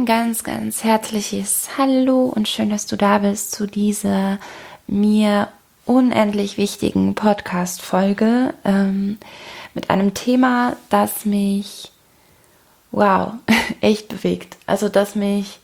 Ein ganz, ganz herzliches Hallo und schön, dass du da bist zu dieser mir unendlich wichtigen Podcast-Folge mit einem Thema, das mich, echt bewegt. Also, das mich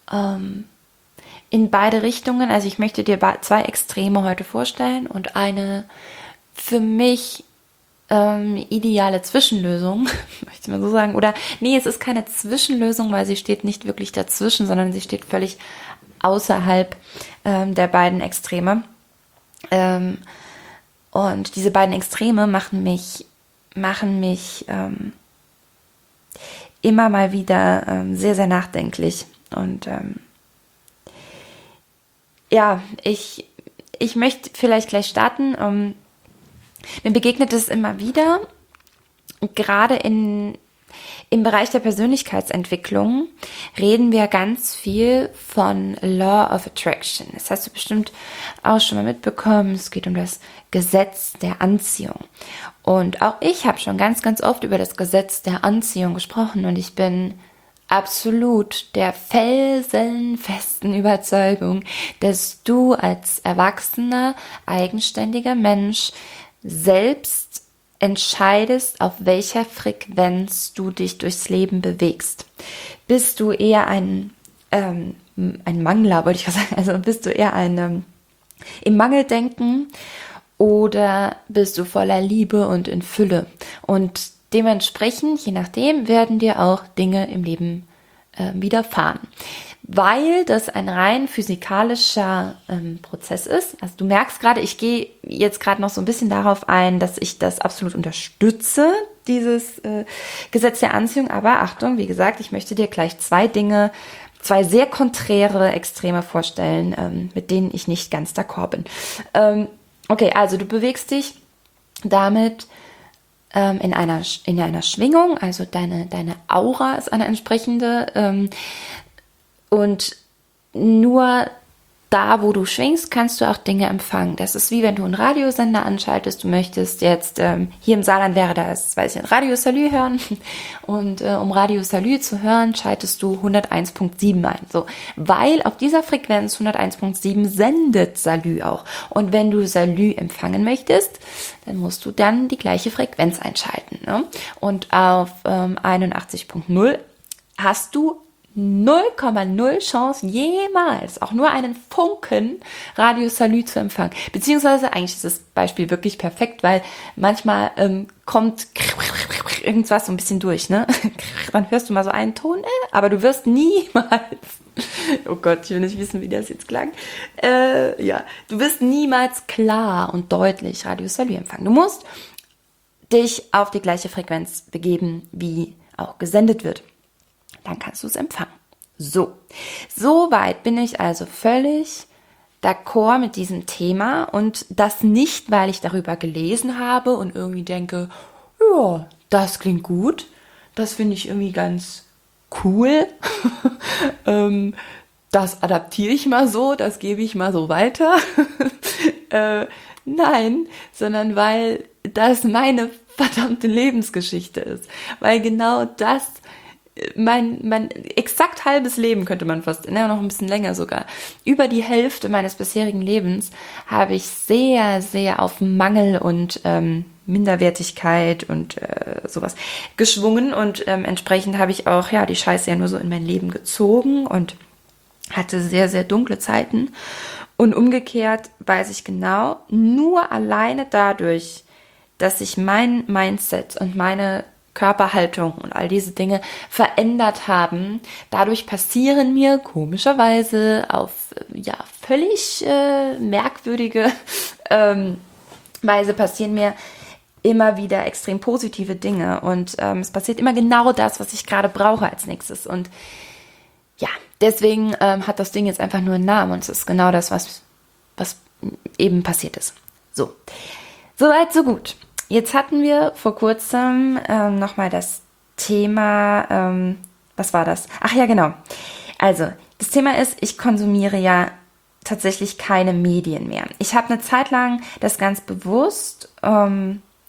in beide Richtungen, also ich möchte dir zwei Extreme heute vorstellen und eine für mich ideale Zwischenlösung, möchte ich mal so sagen. Oder nee, es ist keine Zwischenlösung, weil sie steht nicht wirklich dazwischen, sondern sie steht völlig außerhalb der beiden Extreme. Und diese beiden Extreme machen mich immer mal wieder sehr, sehr nachdenklich. Und ich möchte vielleicht gleich starten. Mir begegnet es immer wieder, gerade im Bereich der Persönlichkeitsentwicklung reden wir ganz viel von Law of Attraction. Das hast du bestimmt auch schon mal mitbekommen. Es geht um das Gesetz der Anziehung. Und auch ich habe schon ganz, ganz oft über das Gesetz der Anziehung gesprochen und ich bin absolut der felsenfesten Überzeugung, dass du als erwachsener, eigenständiger Mensch selbst entscheidest, auf welcher Frequenz du dich durchs Leben bewegst. Bist du eher ein Mangler, wollte ich was sagen, also bist du eher im Mangeldenken oder bist du voller Liebe und in Fülle? Und dementsprechend, je nachdem, werden dir auch Dinge im Leben widerfahren. Weil das ein rein physikalischer Prozess ist. Also du merkst gerade, ich gehe jetzt gerade noch so ein bisschen darauf ein, dass ich das absolut unterstütze, dieses Gesetz der Anziehung. Aber Achtung, wie gesagt, ich möchte dir gleich zwei sehr konträre Extreme vorstellen, mit denen ich nicht ganz d'accord bin. Okay, also du bewegst dich damit in einer Schwingung, also deine Aura ist eine entsprechende und nur da, wo du schwingst, kannst du auch Dinge empfangen. Das ist wie wenn du einen Radiosender anschaltest. Du möchtest jetzt, hier im Saarland wäre das, weiß ich, ein Radio Salü hören. Und um Radio Salü zu hören, schaltest du 101.7 ein. So, weil auf dieser Frequenz 101.7 sendet Salü auch. Und wenn du Salü empfangen möchtest, dann musst du dann die gleiche Frequenz einschalten. Ne? Und auf 81.0 hast du 0,0 Chance, jemals auch nur einen Funken Radio Salü zu empfangen. Beziehungsweise, eigentlich ist das Beispiel wirklich perfekt, weil manchmal kommt irgendwas so ein bisschen durch, ne? Dann hörst du mal so einen Ton, aber du wirst niemals, oh Gott, ich will nicht wissen, wie das jetzt klang, du wirst niemals klar und deutlich Radio Salü empfangen. Du musst dich auf die gleiche Frequenz begeben, wie auch gesendet wird. Dann kannst du es empfangen. So weit bin ich also völlig d'accord mit diesem Thema und das nicht, weil ich darüber gelesen habe und irgendwie denke, ja, das klingt gut, das finde ich irgendwie ganz cool, das adaptiere ich mal so, das gebe ich mal so weiter. Nein, sondern weil das meine verdammte Lebensgeschichte ist, weil genau das mein exakt halbes Leben, könnte man fast, noch ein bisschen länger sogar, über die Hälfte meines bisherigen Lebens habe ich sehr, sehr auf Mangel und Minderwertigkeit und sowas geschwungen und entsprechend habe ich auch die Scheiße ja nur so in mein Leben gezogen und hatte sehr, sehr dunkle Zeiten und umgekehrt weiß ich genau, nur alleine dadurch, dass ich mein Mindset und meine Körperhaltung und all diese Dinge verändert haben. Dadurch passieren mir komischerweise auf völlig merkwürdige Weise passieren mir immer wieder extrem positive Dinge und es passiert immer genau das, was ich gerade brauche als nächstes und ja, deswegen hat das Ding jetzt einfach nur einen Namen und es ist genau das, was eben passiert ist. So weit, so gut. Jetzt hatten wir vor kurzem nochmal das Thema, was war das? Ach ja, genau. Also, das Thema ist, ich konsumiere ja tatsächlich keine Medien mehr. Ich habe eine Zeit lang das ganz bewusst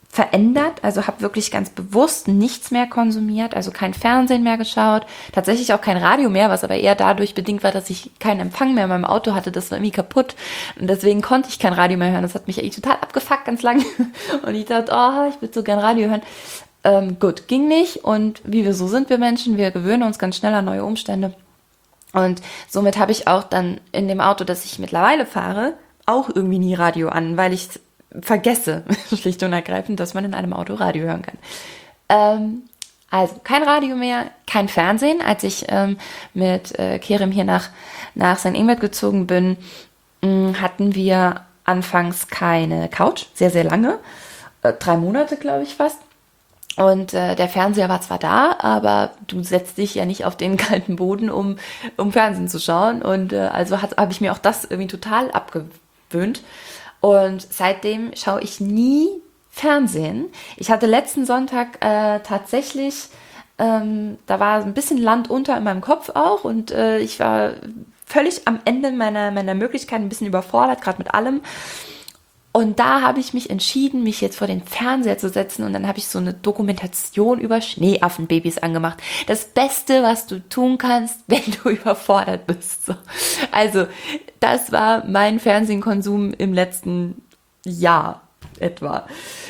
verändert, also habe wirklich ganz bewusst nichts mehr konsumiert, also kein Fernsehen mehr geschaut, tatsächlich auch kein Radio mehr, was aber eher dadurch bedingt war, dass ich keinen Empfang mehr in meinem Auto hatte, das war irgendwie kaputt und deswegen konnte ich kein Radio mehr hören, das hat mich eigentlich total abgefuckt ganz lang und ich dachte, oh, ich würde so gern Radio hören. Gut, ging nicht und wie wir so sind, wir Menschen, wir gewöhnen uns ganz schnell an neue Umstände und somit habe ich auch dann in dem Auto, das ich mittlerweile fahre, auch irgendwie nie Radio an, weil ich vergesse, schlicht und ergreifend, dass man in einem Auto Radio hören kann. Also kein Radio mehr, kein Fernsehen. Als ich mit Kerem hier nach St. Ingbert gezogen bin, hatten wir anfangs keine Couch, sehr, sehr lange. 3 Monate, glaube ich, fast. Und der Fernseher war zwar da, aber du setzt dich ja nicht auf den kalten Boden, um Fernsehen zu schauen. Und also habe ich mir auch das irgendwie total abgewöhnt. Und seitdem schaue ich nie Fernsehen. Ich hatte letzten Sonntag tatsächlich, da war ein bisschen Land unter in meinem Kopf auch und ich war völlig am Ende meiner Möglichkeiten, ein bisschen überfordert, gerade mit allem. Und da habe ich mich entschieden, mich jetzt vor den Fernseher zu setzen und dann habe ich so eine Dokumentation über Schneeaffenbabys angemacht. Das Beste, was du tun kannst, wenn du überfordert bist. So. Also, das war mein Fernsehkonsum im letzten Jahr etwa.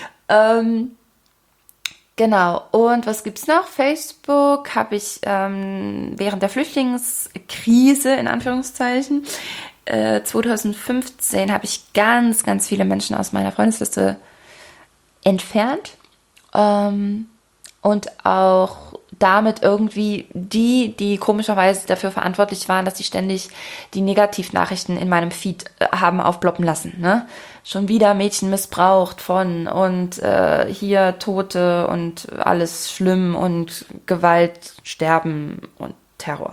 Genau, und was gibt's noch? Facebook habe ich während der Flüchtlingskrise, in Anführungszeichen, 2015 habe ich ganz, ganz viele Menschen aus meiner Freundesliste entfernt und auch damit irgendwie die komischerweise dafür verantwortlich waren, dass die ständig die Negativnachrichten in meinem Feed haben aufploppen lassen. Ne? Schon wieder Mädchen missbraucht von und hier Tote und alles schlimm und Gewalt, Sterben und Terror.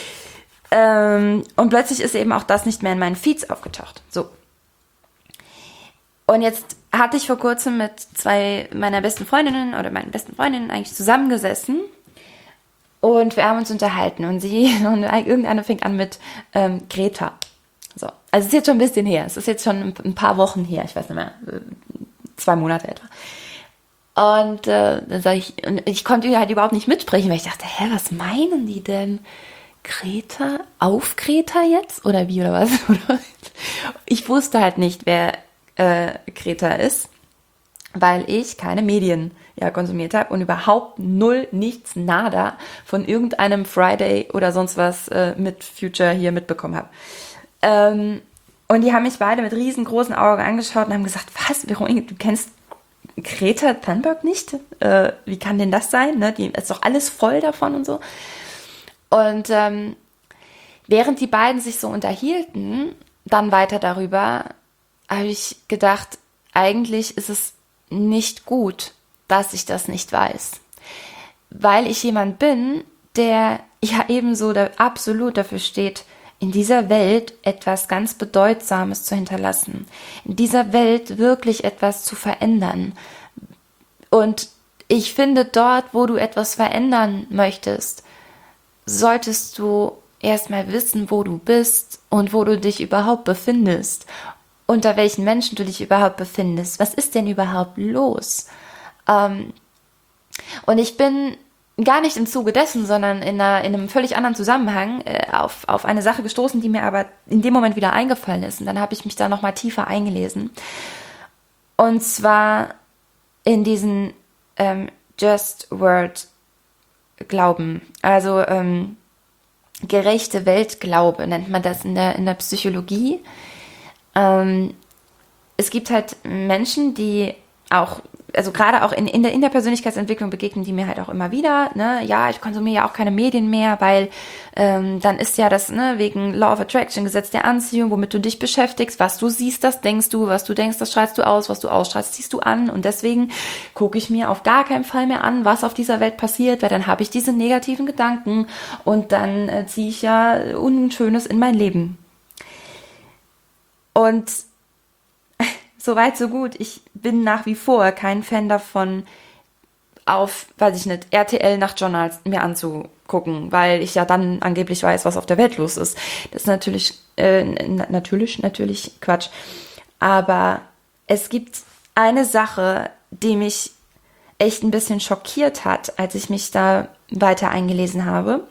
Und plötzlich ist eben auch das nicht mehr in meinen Feeds aufgetaucht. So. Und jetzt hatte ich vor kurzem mit 2 meiner besten Freundinnen oder meinen besten Freundinnen eigentlich zusammengesessen und wir haben uns unterhalten und irgendeine fängt an mit Greta. So. Also es ist jetzt schon ein bisschen her. Es ist jetzt schon ein paar Wochen her. Ich weiß nicht mehr. 2 Monate etwa. Und dann sage ich, und ich konnte halt überhaupt nicht mitsprechen, weil ich dachte, was meinen die denn? Greta? Auf Greta jetzt? Oder wie, oder was? Ich wusste halt nicht, wer Greta ist, weil ich keine Medien konsumiert habe und überhaupt null, nichts, nada von irgendeinem Friday oder sonst was mit Future hier mitbekommen habe. Und die haben mich beide mit riesengroßen Augen angeschaut und haben gesagt, was, Veronika, du kennst Greta Thunberg nicht? Wie kann denn das sein? Ne? Die ist doch alles voll davon und so. Und während die beiden sich so unterhielten, dann weiter darüber, habe ich gedacht, eigentlich ist es nicht gut, dass ich das nicht weiß. Weil ich jemand bin, der ja ebenso absolut dafür steht, in dieser Welt etwas ganz Bedeutsames zu hinterlassen. In dieser Welt wirklich etwas zu verändern. Und ich finde, dort, wo du etwas verändern möchtest, solltest du erstmal wissen, wo du bist und wo du dich überhaupt befindest. Unter welchen Menschen du dich überhaupt befindest. Was ist denn überhaupt los? Und ich bin gar nicht im Zuge dessen, sondern in einem völlig anderen Zusammenhang auf eine Sache gestoßen, die mir aber in dem Moment wieder eingefallen ist. Und dann habe ich mich da nochmal tiefer eingelesen. Und zwar in diesen Just Word Glauben, also gerechte Weltglaube nennt man das in der Psychologie. Es gibt halt Menschen, die auch, also gerade auch in der Persönlichkeitsentwicklung begegnen die mir halt auch immer wieder, ne, ja, ich konsumiere ja auch keine Medien mehr, weil dann ist ja das, ne, wegen Law of Attraction, Gesetz der Anziehung, womit du dich beschäftigst, was du siehst, das denkst du, was du denkst, das strahlst du aus, was du ausstrahlst, ziehst du an und deswegen gucke ich mir auf gar keinen Fall mehr an, was auf dieser Welt passiert, weil dann habe ich diese negativen Gedanken und dann ziehe ich ja Unschönes in mein Leben. Und soweit, so gut. Ich bin nach wie vor kein Fan davon, auf, weiß ich nicht, RTL Nachtjournals mir anzugucken, weil ich ja dann angeblich weiß, was auf der Welt los ist. Das ist natürlich Quatsch. Aber es gibt eine Sache, die mich echt ein bisschen schockiert hat, als ich mich da weiter eingelesen habe.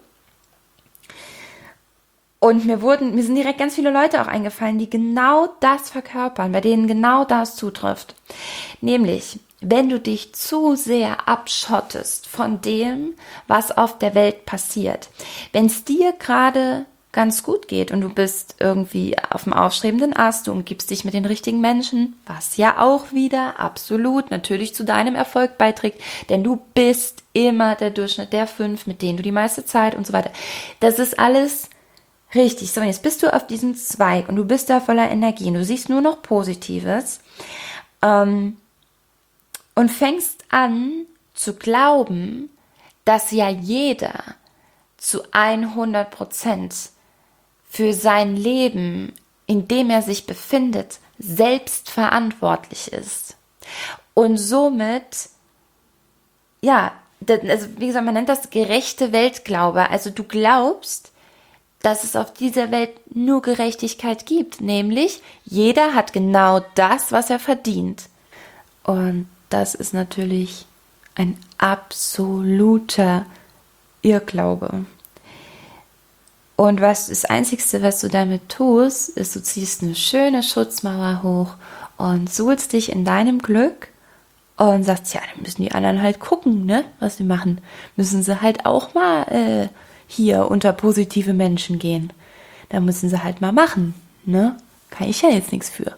Und mir sind direkt ganz viele Leute auch eingefallen, die genau das verkörpern, bei denen genau das zutrifft. Nämlich, wenn du dich zu sehr abschottest von dem, was auf der Welt passiert. Wenn es dir gerade ganz gut geht und du bist irgendwie auf dem aufstrebenden Ast, du umgibst dich mit den richtigen Menschen, was ja auch wieder absolut natürlich zu deinem Erfolg beiträgt, denn du bist immer der Durchschnitt der 5, mit denen du die meiste Zeit und so weiter. Das ist alles richtig. So, und jetzt bist du auf diesem Zweig und du bist da voller Energie und du siehst nur noch Positives und fängst an zu glauben, dass ja jeder zu 100% für sein Leben, in dem er sich befindet, selbst verantwortlich ist. Und somit, ja, also wie gesagt, man nennt das gerechte Weltglaube. Also du glaubst, dass es auf dieser Welt nur Gerechtigkeit gibt, nämlich jeder hat genau das, was er verdient. Und das ist natürlich ein absoluter Irrglaube. Und das Einzige, was du damit tust, ist, du ziehst eine schöne Schutzmauer hoch und suhlst dich in deinem Glück und sagst, ja, dann müssen die anderen halt gucken, ne, was sie machen. Müssen sie halt auch mal hier unter positive Menschen gehen. Da müssen sie halt mal machen, ne? Kann ich ja jetzt nichts für.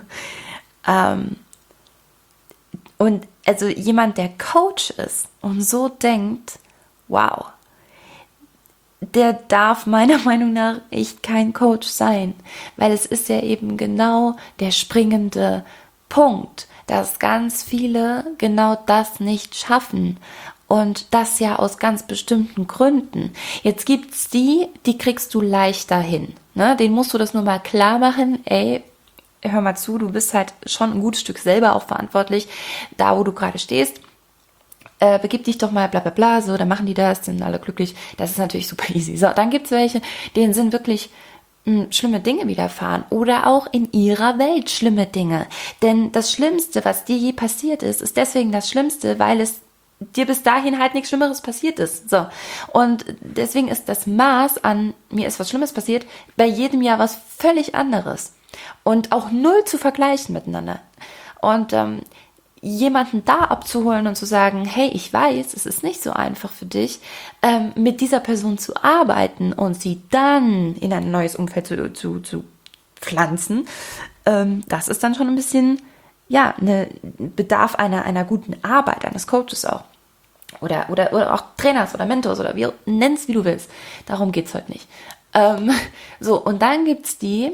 Und also jemand, der Coach ist und so denkt, wow, der darf meiner Meinung nach echt kein Coach sein, weil es ist ja eben genau der springende Punkt, dass ganz viele genau das nicht schaffen und das ja aus ganz bestimmten Gründen. Jetzt gibt's die kriegst du leichter hin, ne? Denen musst du das nur mal klar machen, ey, hör mal zu, du bist halt schon ein gutes Stück selber auch verantwortlich, da wo du gerade stehst. Begib dich doch mal, bla bla bla, so, dann machen die das, sind alle glücklich. Das ist natürlich super easy. So, dann gibt es welche, denen sind wirklich schlimme Dinge widerfahren oder auch in ihrer Welt schlimme Dinge. Denn das Schlimmste, was dir je passiert ist, ist deswegen das Schlimmste, weil es dir bis dahin halt nichts Schlimmeres passiert ist. So. Und deswegen ist das Maß an, mir ist was Schlimmes passiert, bei jedem Jahr was völlig anderes. Und auch null zu vergleichen miteinander. Und jemanden da abzuholen und zu sagen, hey, ich weiß, es ist nicht so einfach für dich, mit dieser Person zu arbeiten und sie dann in ein neues Umfeld zu pflanzen, das ist dann schon ein bisschen, ja, Bedarf einer guten Arbeit, eines Coaches auch. Oder auch Trainers oder Mentors oder nenn's wie du willst. Darum geht's heute nicht. So, und dann gibt's die,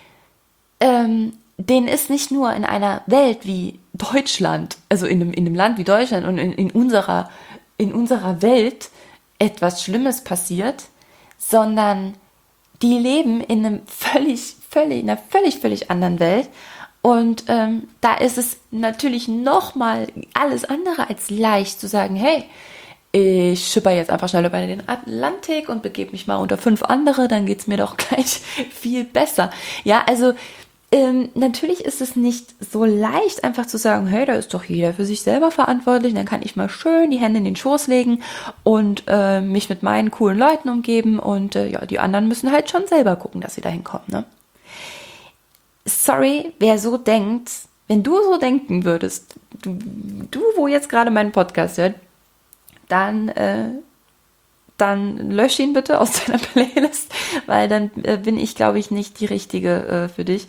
denen ist nicht nur in einer Welt wie Deutschland, also in einem Land wie Deutschland und in unserer Welt etwas Schlimmes passiert, sondern die leben in einer völlig anderen Welt. Und da ist es natürlich nochmal alles andere als leicht zu sagen, hey, ich schipper jetzt einfach schnell über den Atlantik und begebe mich mal unter 5 andere, dann geht's mir doch gleich viel besser. Ja, also natürlich ist es nicht so leicht, einfach zu sagen, hey, da ist doch jeder für sich selber verantwortlich, dann kann ich mal schön die Hände in den Schoß legen und mich mit meinen coolen Leuten umgeben und ja, die anderen müssen halt schon selber gucken, dass sie dahin kommen, ne? Sorry, wer so denkt, wenn du so denken würdest, du wo jetzt gerade meinen Podcast hört, dann lösch ihn bitte aus deiner Playlist, weil dann bin ich, glaube ich, nicht die Richtige für dich.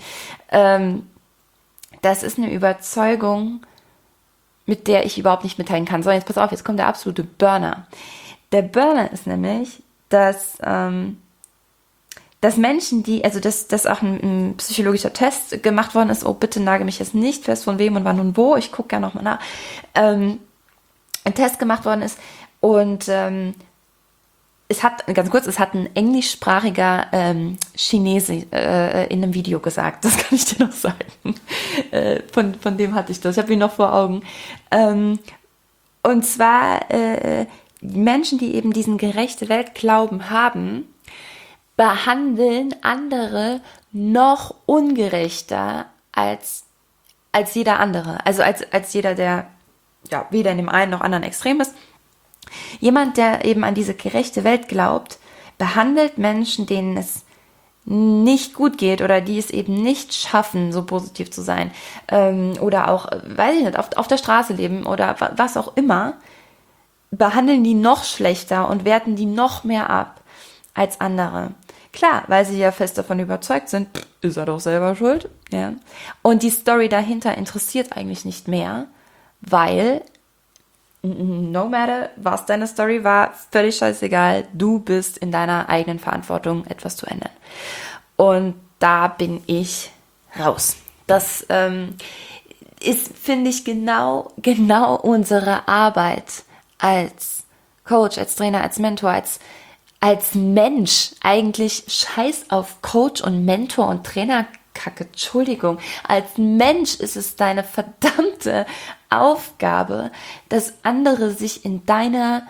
Das ist eine Überzeugung, mit der ich überhaupt nicht mitteilen kann. So, jetzt pass auf, jetzt kommt der absolute Burner. Der Burner ist nämlich, dass Menschen, dass auch ein psychologischer Test gemacht worden ist, oh, bitte nagel mich jetzt nicht fest, von wem und wann und wo, ich gucke ja nochmal nach, ein Test gemacht worden ist und es hat ein englischsprachiger Chinese in einem Video gesagt, das kann ich dir noch sagen. Von dem hatte ich das, ich habe ihn noch vor Augen. Und zwar Menschen, die eben diesen gerechte Weltglauben haben, behandeln andere noch ungerechter als als jeder andere. Also als jeder, der ja weder in dem einen noch anderen Extrem ist. Jemand, der eben an diese gerechte Welt glaubt, behandelt Menschen, denen es nicht gut geht oder die es eben nicht schaffen, so positiv zu sein, oder auch, weiß ich nicht, auf der Straße leben oder was auch immer, behandeln die noch schlechter und werten die noch mehr ab als andere. Klar, weil sie ja fest davon überzeugt sind, ist er doch selber schuld. Ja. Und die Story dahinter interessiert eigentlich nicht mehr, weil no matter, was deine Story war, völlig scheißegal, du bist in deiner eigenen Verantwortung, etwas zu ändern. Und da bin ich raus. Das ist, finde ich, genau unsere Arbeit als Coach, als Trainer, als Mentor, als Mensch. Eigentlich scheiß auf Coach und Mentor und Trainerkacke, Entschuldigung. Als Mensch ist es deine verdammte Aufgabe, dass andere sich in deiner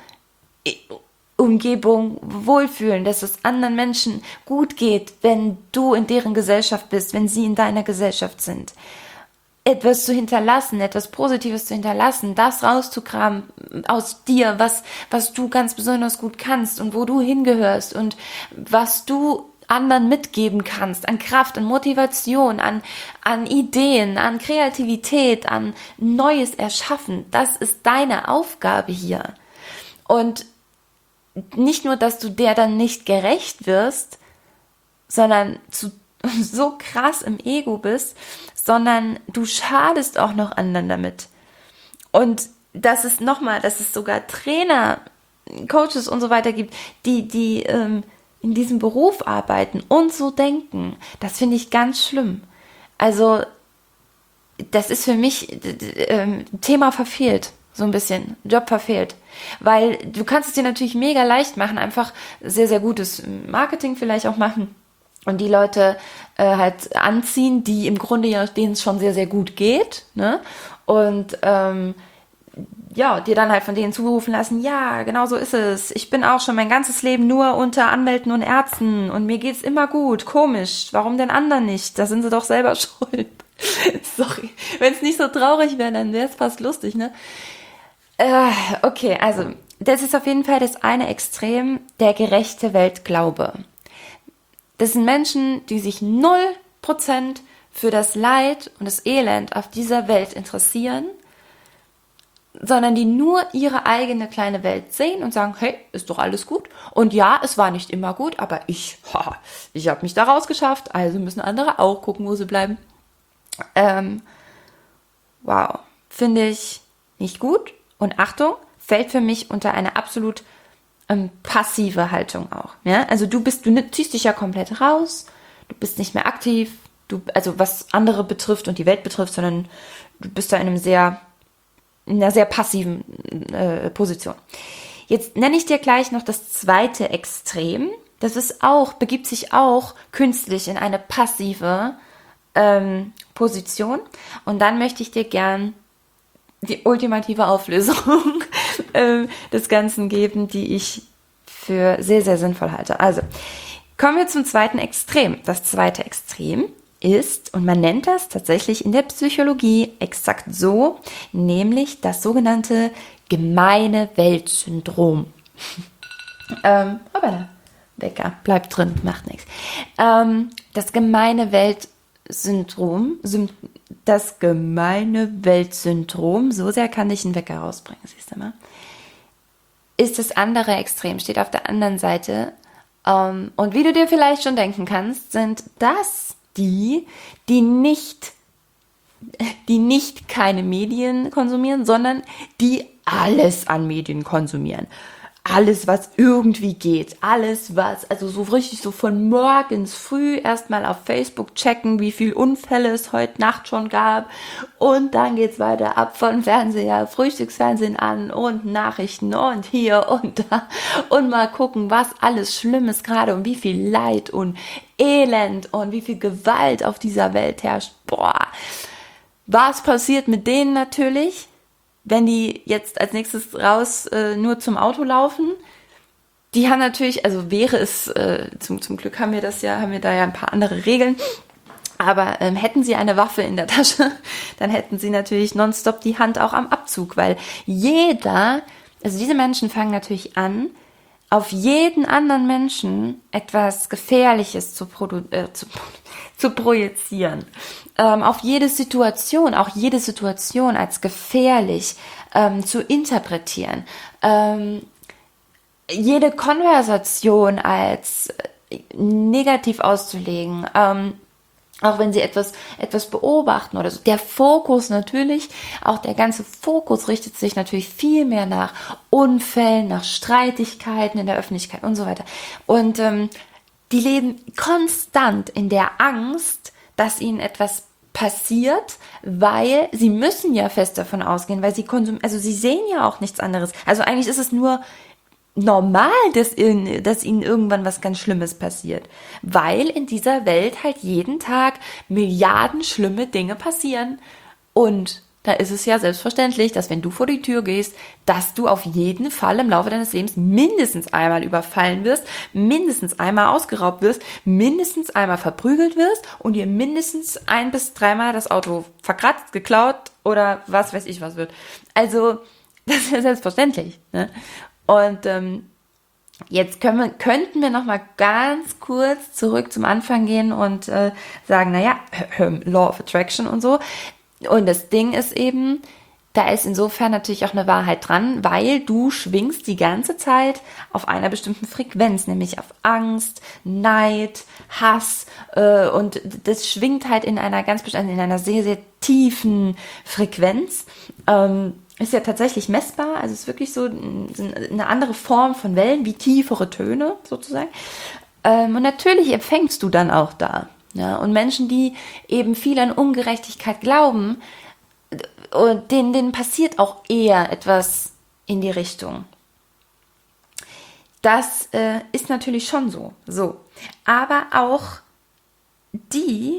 Umgebung wohlfühlen, dass es anderen Menschen gut geht, wenn du in deren Gesellschaft bist, wenn sie in deiner Gesellschaft sind. Etwas zu hinterlassen, etwas Positives zu hinterlassen, das rauszukramen aus dir, was du ganz besonders gut kannst und wo du hingehörst und was du anderen mitgeben kannst, an Kraft, an Motivation, an Ideen, an Kreativität, an Neues erschaffen. Das ist deine Aufgabe hier. Und nicht nur, dass du der dann nicht gerecht wirst, sondern so krass im Ego bist, sondern du schadest auch noch anderen damit. Und dass es sogar Trainer, Coaches und so weiter gibt, die in diesem Beruf arbeiten und so denken, das finde ich ganz schlimm. Also das ist für mich Thema verfehlt, so ein bisschen, Job verfehlt. Weil du kannst es dir natürlich mega leicht machen, einfach sehr, sehr gutes Marketing vielleicht auch machen und die Leute halt anziehen, die im Grunde ja, denen es schon sehr, sehr gut geht, ne? Und ja, dir dann halt von denen zurufen lassen, ja, genau so ist es. Ich bin auch schon mein ganzes Leben nur unter Anwälten und Ärzten und mir geht's immer gut. Komisch, warum denn anderen nicht? Da sind sie doch selber schuld. Sorry, wenn es nicht so traurig wäre, dann wäre es fast lustig, ne? Okay, also das ist auf jeden Fall das eine Extrem, der gerechte Weltglaube. Das sind Menschen, die sich 0% für das Leid und das Elend auf dieser Welt interessieren, sondern die nur ihre eigene kleine Welt sehen und sagen, hey, ist doch alles gut. Und ja, es war nicht immer gut, aber ich habe mich da rausgeschafft, also müssen andere auch gucken, wo sie bleiben. Wow, finde ich nicht gut. Und Achtung, fällt für mich unter eine absolut passive Haltung auch. Ja? Also du ziehst dich ja komplett raus, du bist nicht mehr aktiv, also was andere betrifft und die Welt betrifft, sondern du bist da in einer sehr passiven Position. Jetzt nenne ich dir gleich noch das zweite Extrem. Das ist begibt sich auch künstlich in eine passive Position. Und dann möchte ich dir gern die ultimative Auflösung des Ganzen geben, die ich für sehr, sehr sinnvoll halte. Also, kommen wir zum zweiten Extrem. Das zweite Extrem ist, und man nennt das tatsächlich in der Psychologie exakt so, nämlich das sogenannte gemeine Weltsyndrom. Aber Wecker, bleibt drin, macht nichts. Das gemeine Weltsyndrom, so sehr kann ich einen Wecker rausbringen, siehst du mal, ist das andere Extrem, steht auf der anderen Seite. Und wie du dir vielleicht schon denken kannst, sind das die nicht keine Medien konsumieren, sondern die alles an Medien konsumieren. Alles, was irgendwie geht. Also so richtig so von morgens früh erstmal auf Facebook checken, wie viel Unfälle es heute Nacht schon gab. Und dann geht's weiter ab von Fernseher, Frühstücksfernsehen an und Nachrichten und hier und da. Und mal gucken, was alles Schlimmes gerade und wie viel Leid und Elend und wie viel Gewalt auf dieser Welt herrscht. Boah. Was passiert mit denen natürlich? Wenn die jetzt als nächstes raus nur zum Auto laufen, die haben natürlich, also wäre es, zum Glück haben wir da ja ein paar andere Regeln, Aber hätten sie eine Waffe in der Tasche, dann hätten sie natürlich nonstop die Hand auch am Abzug, weil also diese Menschen fangen natürlich an, auf jeden anderen Menschen etwas Gefährliches zu projizieren. Auf jede Situation, auch jede Situation als gefährlich zu interpretieren. Jede Konversation als negativ auszulegen. Auch wenn sie etwas beobachten oder so. Der Fokus natürlich, auch der ganze Fokus richtet sich natürlich viel mehr nach Unfällen, nach Streitigkeiten in der Öffentlichkeit und so weiter. Und die leben konstant in der Angst, dass ihnen etwas passiert, weil sie müssen ja fest davon ausgehen, weil also sie sehen ja auch nichts anderes. Also eigentlich ist es nur normal, dass ihnen irgendwann was ganz Schlimmes passiert. Weil in dieser Welt halt jeden Tag Milliarden schlimme Dinge passieren. Und da ist es ja selbstverständlich, dass wenn du vor die Tür gehst, dass du auf jeden Fall im Laufe deines Lebens mindestens einmal überfallen wirst, mindestens einmal ausgeraubt wirst, mindestens einmal verprügelt wirst und dir mindestens 1 bis 3 Mal das Auto verkratzt, geklaut oder was weiß ich was wird. Also, das ist ja selbstverständlich, ne? Und jetzt könnten wir noch mal ganz kurz zurück zum Anfang gehen und sagen, naja, Law of Attraction und so. Und das Ding ist eben, da ist insofern natürlich auch eine Wahrheit dran, weil du schwingst die ganze Zeit auf einer bestimmten Frequenz, nämlich auf Angst, Neid, Hass und das schwingt halt in einer sehr, sehr tiefen Frequenz. Ist ja tatsächlich messbar, also ist wirklich so eine andere Form von Wellen, wie tiefere Töne sozusagen. Und natürlich empfängst du dann auch da. Ja? Und Menschen, die eben viel an Ungerechtigkeit glauben, und denen passiert auch eher etwas in die Richtung. Das ist natürlich schon so. Aber auch die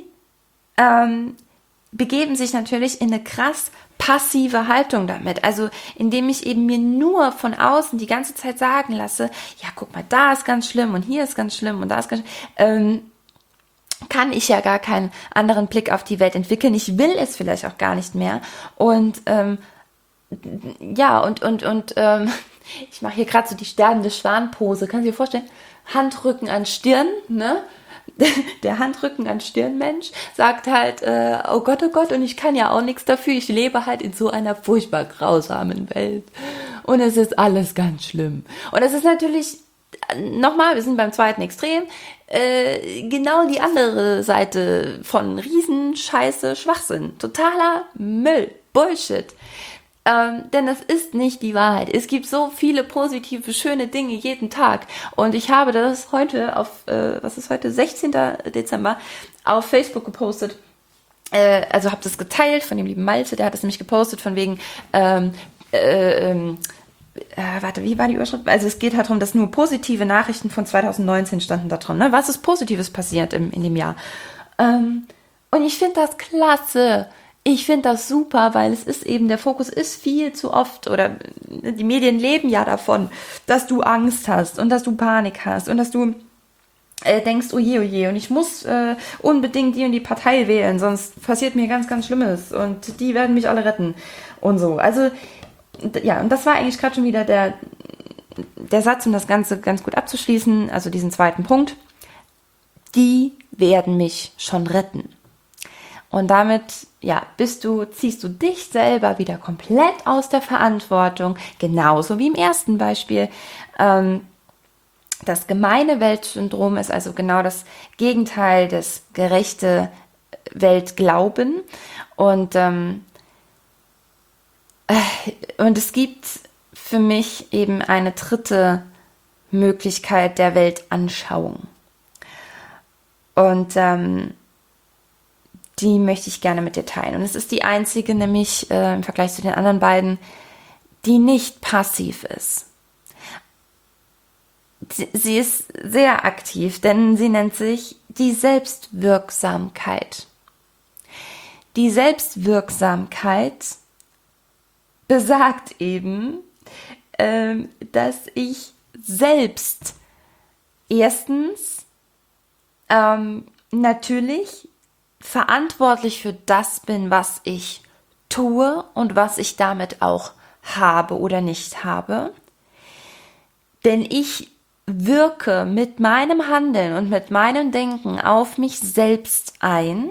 begeben sich natürlich in eine krass passive Haltung damit. Also indem ich eben mir nur von außen die ganze Zeit sagen lasse, ja, guck mal, da ist ganz schlimm und hier ist ganz schlimm und da ist ganz schlimm, kann ich ja gar keinen anderen Blick auf die Welt entwickeln. Ich will es vielleicht auch gar nicht mehr. Und ich mache hier gerade so die sterbende Schwanpose. Kannst du dir vorstellen? Handrücken an Stirn, ne? Der Handrücken an Stirnmensch sagt halt, oh Gott, und ich kann ja auch nichts dafür. Ich lebe halt in so einer furchtbar grausamen Welt. Und es ist alles ganz schlimm. Und es ist natürlich, nochmal, wir sind beim zweiten Extrem, genau die andere Seite von Riesenscheiße, Schwachsinn. Totaler Müll, Bullshit. Denn es ist nicht die Wahrheit. Es gibt so viele positive, schöne Dinge jeden Tag. Und ich habe das heute was ist heute, 16. Dezember, auf Facebook gepostet. Also habe das geteilt von dem lieben Malte, der hat es nämlich gepostet von wegen, wie war die Überschrift? Also es geht halt darum, dass nur positive Nachrichten von 2019 standen da drin. Ne? Was ist Positives passiert in dem Jahr? Und ich finde das klasse. Ich finde das super, weil es ist eben, der Fokus ist viel zu oft, oder die Medien leben ja davon, dass du Angst hast und dass du Panik hast und dass du denkst, oje, und ich muss unbedingt die und die Partei wählen, sonst passiert mir ganz, ganz Schlimmes und die werden mich alle retten und so. Also, ja, und das war eigentlich gerade schon wieder der Satz, um das Ganze ganz gut abzuschließen, also diesen zweiten Punkt. Die werden mich schon retten. Und damit, ja, ziehst du dich selber wieder komplett aus der Verantwortung, genauso wie im ersten Beispiel. Das gemeine Weltsyndrom ist also genau das Gegenteil des gerechte Weltglauben. Und es gibt für mich eben eine dritte Möglichkeit der Weltanschauung. Und die möchte ich gerne mit dir teilen. Und es ist die einzige, nämlich im Vergleich zu den anderen beiden, die nicht passiv ist. Sie ist sehr aktiv, denn sie nennt sich die Selbstwirksamkeit. Die Selbstwirksamkeit besagt eben, dass ich selbst erstens natürlich verantwortlich für das bin, was ich tue und was ich damit auch habe oder nicht habe. Denn ich wirke mit meinem Handeln und mit meinem Denken auf mich selbst ein.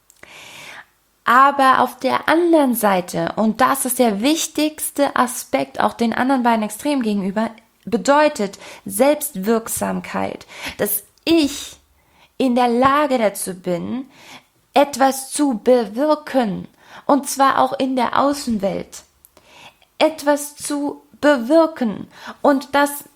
Aber auf der anderen Seite, und das ist der wichtigste Aspekt auch den anderen beiden Extremen gegenüber, bedeutet Selbstwirksamkeit, dass ich in der Lage dazu bin, etwas zu bewirken, und zwar auch in der Außenwelt, etwas zu bewirken. Und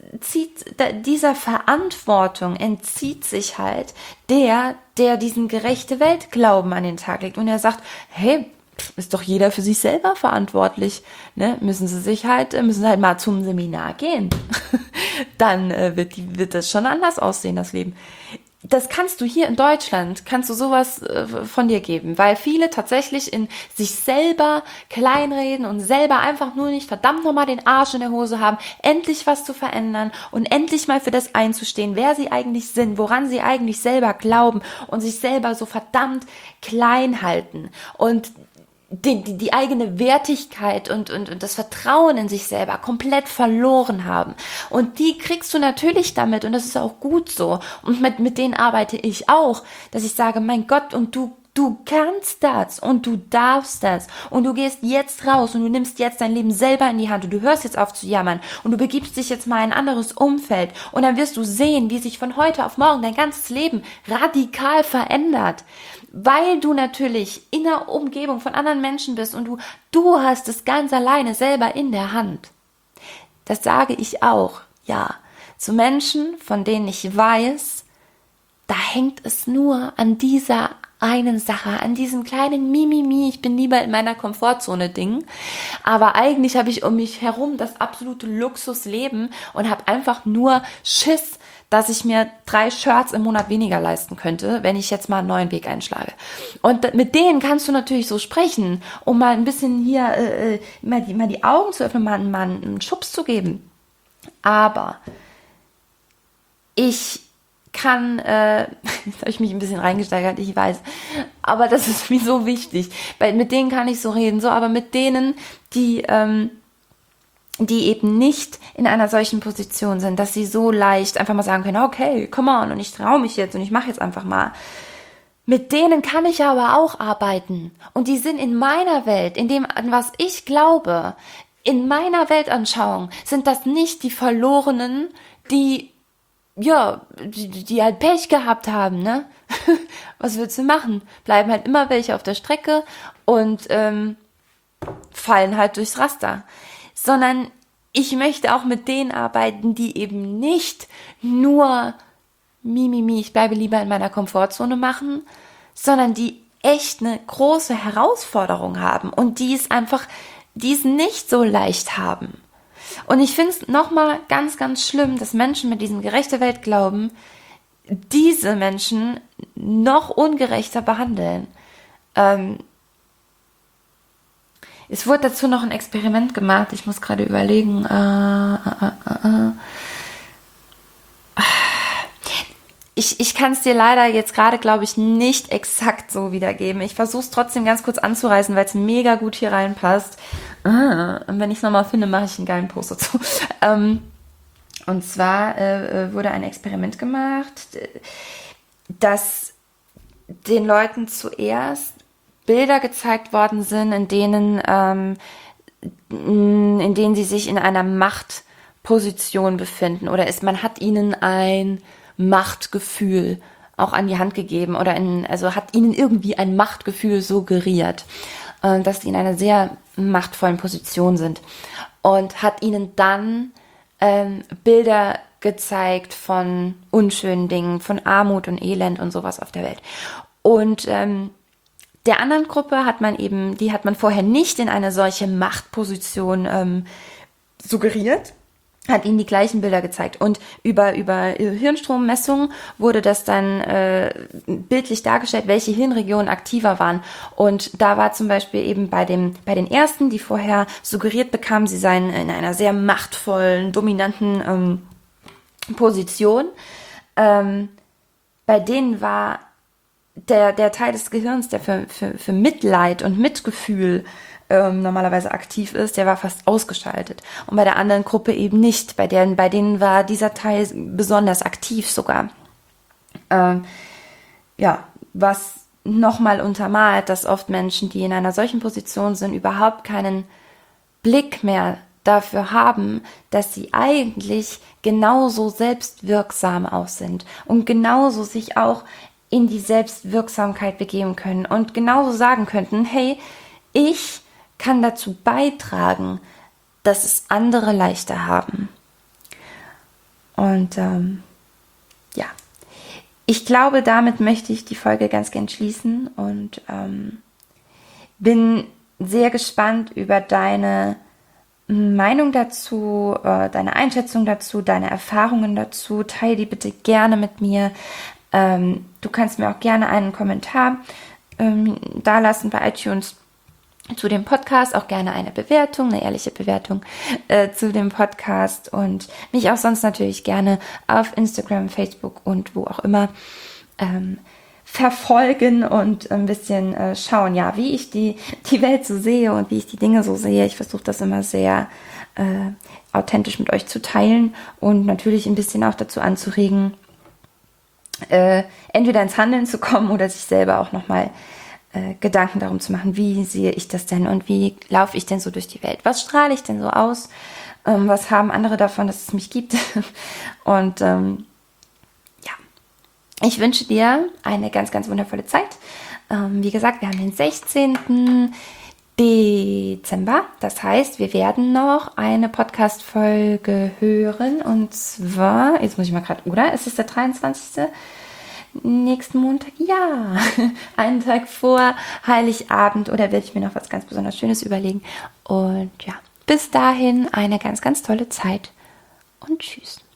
dieser Verantwortung entzieht sich halt der diesen gerechte Weltglauben an den Tag legt und er sagt, hey, ist doch jeder für sich selber verantwortlich, ne? Müssen sie halt mal zum Seminar gehen. Dann wird das schon anders aussehen, das Leben. Das kannst du hier in Deutschland, kannst du sowas von dir geben, weil viele tatsächlich in sich selber kleinreden und selber einfach nur nicht verdammt nochmal den Arsch in der Hose haben, endlich was zu verändern und endlich mal für das einzustehen, wer sie eigentlich sind, woran sie eigentlich selber glauben und sich selber so verdammt klein halten und die eigene Wertigkeit und das Vertrauen in sich selber komplett verloren haben. Und die kriegst du natürlich damit, und das ist auch gut so. Und mit denen arbeite ich auch, dass ich sage, mein Gott, und du kannst das und du darfst das und du gehst jetzt raus und du nimmst jetzt dein Leben selber in die Hand und du hörst jetzt auf zu jammern und du begibst dich jetzt mal in ein anderes Umfeld und dann wirst du sehen, wie sich von heute auf morgen dein ganzes Leben radikal verändert, weil du natürlich in der Umgebung von anderen Menschen bist und du hast es ganz alleine selber in der Hand. Das sage ich auch, ja, zu Menschen, von denen ich weiß, da hängt es nur an dieser einen Sache, an diesem kleinen Mimimi, ich bin lieber in meiner Komfortzone Ding, aber eigentlich habe ich um mich herum das absolute Luxusleben und habe einfach nur Schiss, dass ich mir 3 Shirts im Monat weniger leisten könnte, wenn ich jetzt mal einen neuen Weg einschlage. Und mit denen kannst du natürlich so sprechen, um mal ein bisschen hier mal die Augen zu öffnen, mal einen Schubs zu geben. Aber ich kann, jetzt habe ich mich ein bisschen reingesteigert, ich weiß, aber das ist mir so wichtig, weil mit denen kann ich so reden, so, aber mit denen, die eben nicht in einer solchen Position sind, dass sie so leicht einfach mal sagen können, okay, come on, und ich traue mich jetzt und ich mache jetzt einfach mal. Mit denen kann ich aber auch arbeiten. Und die sind in meiner Welt, in dem, an was ich glaube, in meiner Weltanschauung, sind das nicht die Verlorenen, die halt Pech gehabt haben, ne? Was willst du machen? Bleiben halt immer welche auf der Strecke und fallen halt durchs Raster. Sondern ich möchte auch mit denen arbeiten, die eben nicht nur ich bleibe lieber in meiner Komfortzone machen, sondern die echt eine große Herausforderung haben und die es nicht so leicht haben. Und ich finde es nochmal ganz, ganz schlimm, dass Menschen mit diesem gerechte Weltglauben diese Menschen noch ungerechter behandeln. Es wurde dazu noch ein Experiment gemacht. Ich muss gerade überlegen. Ich kann es dir leider jetzt gerade, glaube ich, nicht exakt so wiedergeben. Ich versuche es trotzdem ganz kurz anzureißen, weil es mega gut hier reinpasst. Und wenn ich es nochmal finde, mache ich einen geilen Post dazu. Und zwar wurde ein Experiment gemacht, dass den Leuten zuerst Bilder gezeigt worden sind, in denen sie sich in einer Machtposition befinden oder man hat ihnen ein Machtgefühl auch an die Hand gegeben oder hat ihnen irgendwie ein Machtgefühl suggeriert, dass sie in einer sehr machtvollen Position sind und hat ihnen dann Bilder gezeigt von unschönen Dingen, von Armut und Elend und sowas auf der Welt. Und der anderen Gruppe hat man vorher nicht in eine solche Machtposition suggeriert, hat ihnen die gleichen Bilder gezeigt. Und über Hirnstrommessungen wurde das dann bildlich dargestellt, welche Hirnregionen aktiver waren. Und da war zum Beispiel eben bei den ersten, die vorher suggeriert bekamen, sie seien in einer sehr machtvollen, dominanten Position, bei denen war der Teil des Gehirns, der für Mitleid und Mitgefühl normalerweise aktiv ist, der war fast ausgeschaltet. Und bei der anderen Gruppe eben nicht. Bei denen war dieser Teil besonders aktiv sogar. Was nochmal untermalt, dass oft Menschen, die in einer solchen Position sind, überhaupt keinen Blick mehr dafür haben, dass sie eigentlich genauso selbstwirksam auch sind und genauso sich auch in die Selbstwirksamkeit begeben können und genauso sagen könnten, hey, ich kann dazu beitragen, dass es andere leichter haben. Und ich glaube, damit möchte ich die Folge ganz gern schließen und bin sehr gespannt über deine Meinung dazu, deine Einschätzung dazu, deine Erfahrungen dazu. Teile die bitte gerne mit mir. Du kannst mir auch gerne einen Kommentar dalassen bei iTunes zu dem Podcast, auch gerne eine Bewertung, eine ehrliche Bewertung zu dem Podcast und mich auch sonst natürlich gerne auf Instagram, Facebook und wo auch immer verfolgen und ein bisschen schauen, ja, wie ich die Welt so sehe und wie ich die Dinge so sehe. Ich versuche das immer sehr authentisch mit euch zu teilen und natürlich ein bisschen auch dazu anzuregen, entweder ins Handeln zu kommen oder sich selber auch nochmal Gedanken darum zu machen, wie sehe ich das denn und wie laufe ich denn so durch die Welt? Was strahle ich denn so aus? Was haben andere davon, dass es mich gibt? Und ich wünsche dir eine ganz, ganz wundervolle Zeit. Wie gesagt, wir haben den 16. Dezember. Das heißt, wir werden noch eine Podcast-Folge hören. Und zwar, jetzt muss ich mal gerade, oder? Ist es der 23.? Nächsten Montag? Ja, einen Tag vor Heiligabend oder werde ich mir noch was ganz besonders Schönes überlegen. Und ja, bis dahin eine ganz, ganz tolle Zeit und tschüss.